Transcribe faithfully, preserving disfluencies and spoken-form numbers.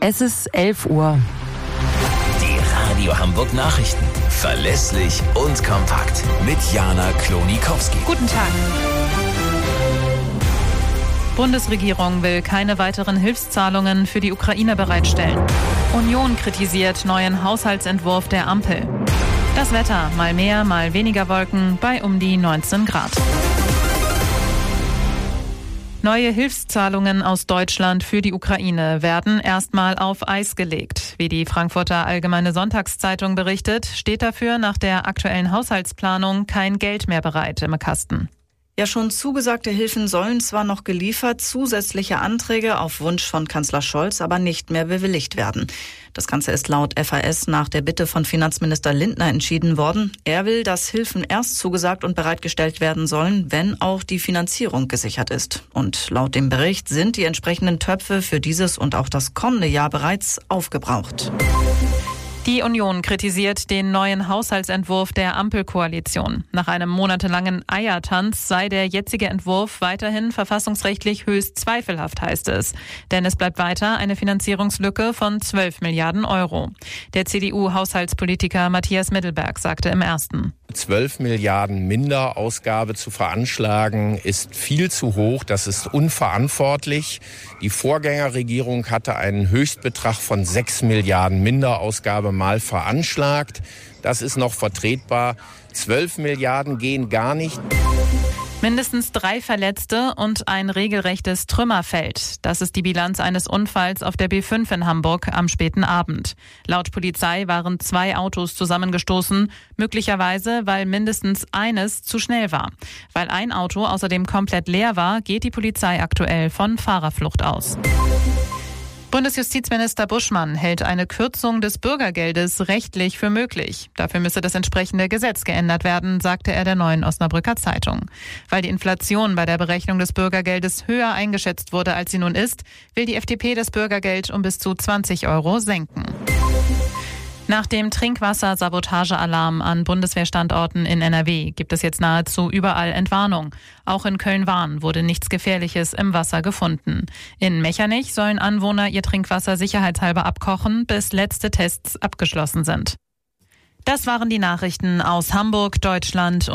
Es ist elf Uhr. Die Radio Hamburg Nachrichten. Verlässlich und kompakt. Mit Jana Klonikowski. Guten Tag. Bundesregierung will keine weiteren Hilfszahlungen für die Ukraine bereitstellen. Union kritisiert neuen Haushaltsentwurf der Ampel. Das Wetter, mal mehr, mal weniger Wolken bei um die neunzehn Grad. Neue Hilfszahlungen aus Deutschland für die Ukraine werden erstmal auf Eis gelegt. Wie die Frankfurter Allgemeine Sonntagszeitung berichtet, steht dafür nach der aktuellen Haushaltsplanung kein Geld mehr bereit im Kasten. Ja, schon zugesagte Hilfen sollen zwar noch geliefert, zusätzliche Anträge auf Wunsch von Kanzler Scholz aber nicht mehr bewilligt werden. Das Ganze ist laut F A S nach der Bitte von Finanzminister Lindner entschieden worden. Er will, dass Hilfen erst zugesagt und bereitgestellt werden sollen, wenn auch die Finanzierung gesichert ist. Und laut dem Bericht sind die entsprechenden Töpfe für dieses und auch das kommende Jahr bereits aufgebraucht. Die Union kritisiert den neuen Haushaltsentwurf der Ampelkoalition. Nach einem monatelangen Eiertanz sei der jetzige Entwurf weiterhin verfassungsrechtlich höchst zweifelhaft, heißt es. Denn es bleibt weiter eine Finanzierungslücke von zwölf Milliarden Euro. Der C D U-Haushaltspolitiker Matthias Mittelberg sagte im Ersten: zwölf Milliarden Minderausgabe zu veranschlagen, ist viel zu hoch. Das ist unverantwortlich. Die Vorgängerregierung hatte einen Höchstbetrag von sechs Milliarden Minderausgabe mal veranschlagt. Das ist noch vertretbar. zwölf Milliarden gehen gar nicht. Mindestens drei Verletzte und ein regelrechtes Trümmerfeld. Das ist die Bilanz eines Unfalls auf der B fünf in Hamburg am späten Abend. Laut Polizei waren zwei Autos zusammengestoßen, möglicherweise weil mindestens eines zu schnell war. Weil ein Auto außerdem komplett leer war, geht die Polizei aktuell von Fahrerflucht aus. Bundesjustizminister Buschmann hält eine Kürzung des Bürgergeldes rechtlich für möglich. Dafür müsse das entsprechende Gesetz geändert werden, sagte er der Neuen Osnabrücker Zeitung. Weil die Inflation bei der Berechnung des Bürgergeldes höher eingeschätzt wurde, als sie nun ist, will die F D P das Bürgergeld um bis zu zwanzig Euro senken. Nach dem Trinkwassersabotagealarm an Bundeswehrstandorten in N R W gibt es jetzt nahezu überall Entwarnung. Auch in Köln-Wahn wurde nichts Gefährliches im Wasser gefunden. In Mechernich sollen Anwohner ihr Trinkwasser sicherheitshalber abkochen, bis letzte Tests abgeschlossen sind. Das waren die Nachrichten aus Hamburg, Deutschland.